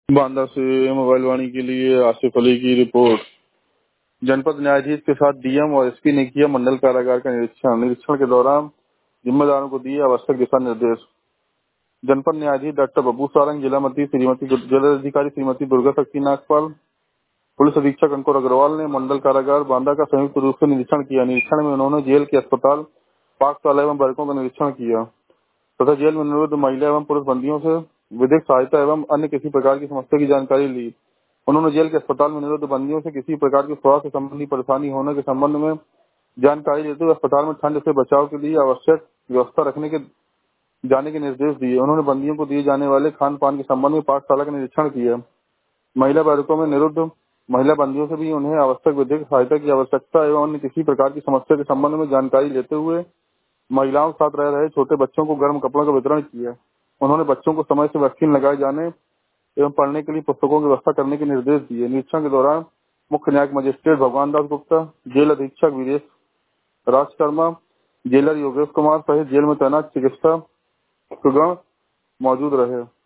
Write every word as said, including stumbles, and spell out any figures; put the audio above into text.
बांदा से मोबाइल वाणी के लिए आसिफ अली की रिपोर्ट। जनपद न्यायाधीश के साथ डीएम और एसपी ने किया मंडल कारागार का निरीक्षण। निरीक्षण के दौरान जिम्मेदारों को दिए आवश्यक दिशा निर्देश। जनपद न्यायाधीश डॉक्टर बब्बू सारंग, जिला मध्य श्रीमती जिला अधिकारी श्रीमती दुर्गा शक्ति नागपाल, पुलिस अधीक्षक अंकुर अग्रवाल ने मंडल कारागार बांदा का संयुक्त रूप से निरीक्षण किया। निरीक्षण में उन्होंने जेल के अस्पताल, पाकशाला एवं बैरकों का निरीक्षण किया तथा जेल में निरुद्ध महिला एवं पुरुष बंदियों से विधिक सहायता एवं अन्य किसी प्रकार की समस्या की जानकारी ली। उन्होंने जेल के अस्पताल में निरुद्ध बंदियों से किसी प्रकार की स्वास्थ्य संबंधी परेशानी होने के संबंध में जानकारी लेते हुए अस्पताल में ठंड से बचाव के लिए आवश्यक व्यवस्था रखने के जाने के निर्देश दिए। उन्होंने बंदियों को दिए जाने वाले खान पान के संबंध में पाकशाला का निरीक्षण किया। महिला बैरकों में निरुद्ध महिला बंदियों से भी उन्हें आवश्यक विधिक सहायता की आवश्यकता एवं अन्य किसी प्रकार की समस्या के संबंध में जानकारी लेते हुए महिलाओं के साथ रह रहे छोटे बच्चों को गर्म कपड़ों का वितरण किया। उन्होंने बच्चों को समय से वैक्सीन लगाए जाने एवं पढ़ने के लिए पुस्तकों की व्यवस्था करने के निर्देश दिए। निरीक्षण के दौरान मुख्य न्यायिक मजिस्ट्रेट भगवान दास गुप्ता, जेल अधीक्षक वीरेश राज शर्मा, जेलर योगेश कुमार सहित जेल में तैनात चिकित्सा गण मौजूद रहे।